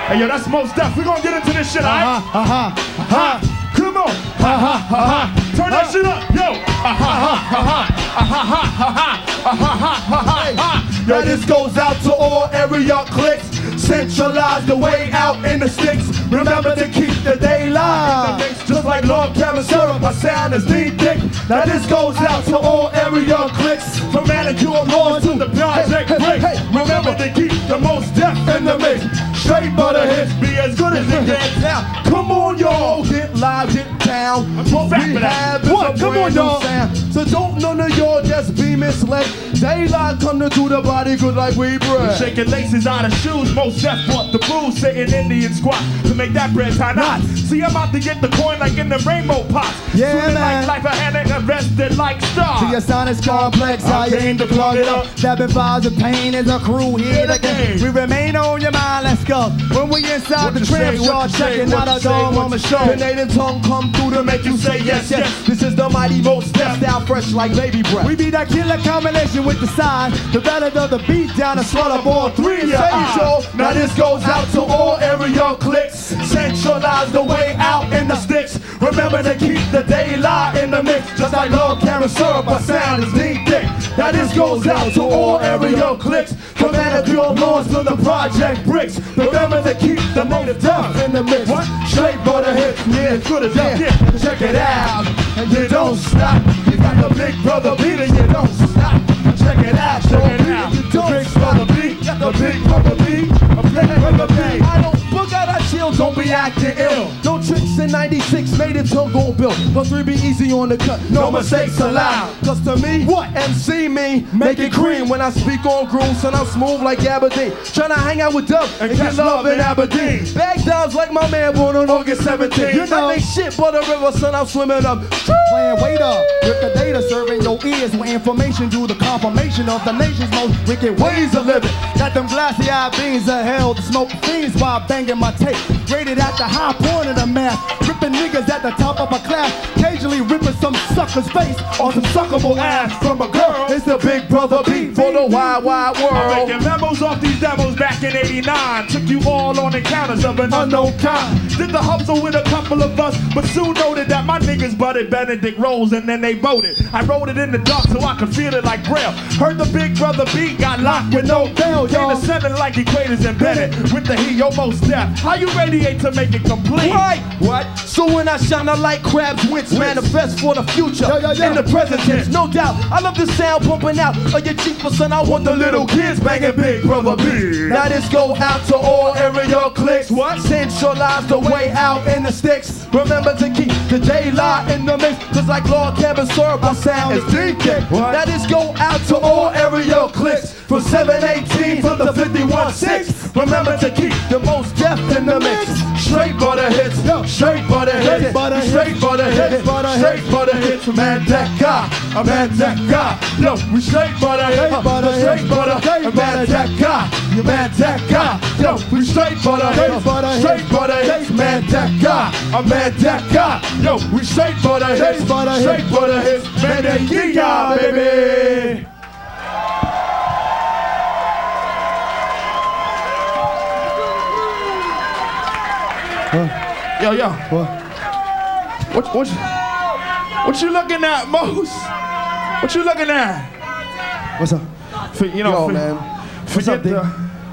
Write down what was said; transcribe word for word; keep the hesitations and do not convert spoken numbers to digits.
Hey, yo, that's Mos Def. We gonna get into this shit, alright? Uh-huh, uh-huh, uh-huh. Come on. Ha ha ha ha. Turn that shit up, yo. Ha ha ha ha ha. Ha ha ha ha ha. Ha ha ha ha. Yo, this goes out to all area cliques. Centralize the way out in the sticks. Remember to keep the daylight. Just like Lord Kevin Syrup, my sound is deep thick. Now this goes out to all area cliques. From manicure laws to the project break. Remember to keep the Mos Def in the mix. Straight butter hits, be as good as it gets now. Come on, y'all, get live, get down. What we have is a brand new sound. So don't none of y'all just be misled. Daylight come to do the body good like we bread. Shaking laces out of shoes, Mos Def bought the booze, sitting Indian squat to make that bread tie knots. See, I'm out to get the coin like in the rainbow pots. Yeah, Swimming man. like life ahead and arrested like stars. To your sonic complex, how you aim to plug it up. Seven bars of pain is a crew here again. We remain on your mind, let's go. When we inside the tram, y'all checking out our dome on the show. Your native tongue come through to make you say yes, yes. This is the mighty Mos Def, style fresh like baby breath. We be that killer combination with the side. The better of the beat down and swallow ball three of your eyes. Now this goes out to all area cliques. Centralize the way out in the sticks. Remember to keep the daylight in the mix. Just like Lord Kevin Syrup, our sound is deep thick. Now this goes out to all area cliques. From manicure lawns to the project bricks. Remember to keep the Mos Def in the mix. What? Straight butter hits, yeah, as good as that. Yeah. Check it out, and you don't stop. You got the big brother beat and you don't stop. Check it out, check it out. You don't the big brother beat, the big brother beat, a big brother beat. I don't book out, I chill, don't be acting ill. No tricks in ninety-six, made it till gold bill. Plus three be easy on the cut, no mistakes allowed. Cause to me, what? M C me, make it cream. When I speak on grooves, and I'm smooth like Aberdeen. Tryna hang out with Dub and get love in Aberdeen. Bag downs like my man born on August seventeenth. You know, I make shit but a river, son, I'm swimming up. Playing wait up with the data, serving your ears with information due the confirmation of the nation's most wicked ways of living. Got them glassy eyed beans of hell to smoke fiends while banging my tape. Rated at the high point of the map, ripping niggas at the top of my class. Occasionally ripping some sucker's face on some suckable ass from a girl. It's the big brother beat for the wide, wide world. I'm making memos off these demos back in eighty-nine. Took you all on encounters of an unknown kind. Did the hustle with a couple of us, but soon noted that my niggas butted Benedict Rolls and then they voted. I wrote it in the dark so I could feel it like Braille. Heard the big brother beat, got locked with no bail. Came to seven like equators embedded with the heat, yo Mos Def. How you radiate to make it complete? Right, what? So when I shine, I like crabs, wits, manifest for the future. Yo, yo, yo. In the present tense, no doubt. I love the sound pumping out of your cheek, but son, I want the little kids banging big brother beat. Now this go out to all area cliques. What? Centralize the way out in the sticks. Remember to keep the daylight in the mix. Cause like Lord Kevin Syrup, our sound is deep thick. Now this go out to all area cliques. From seven eighteen to the fifty-one six. Remember to keep the Mos Def in the mix. Straight butter hits, straight butter hits, straight butter hits, straight butter hits. Man, that guy, a man, that guy. Yo, we straight butter hits, straight butter, man, that guy, you man, that guy. Yo, we straight butter hits, straight butter hits, man, that guy, a man, that guy. Yo, we straight butter hits, straight butter hits, man, that guy, baby. Yo, yo. What? What, what, you, what you looking at, Mos? What you looking at? What's up? For, you know, Yo, for, man. Forget up, the,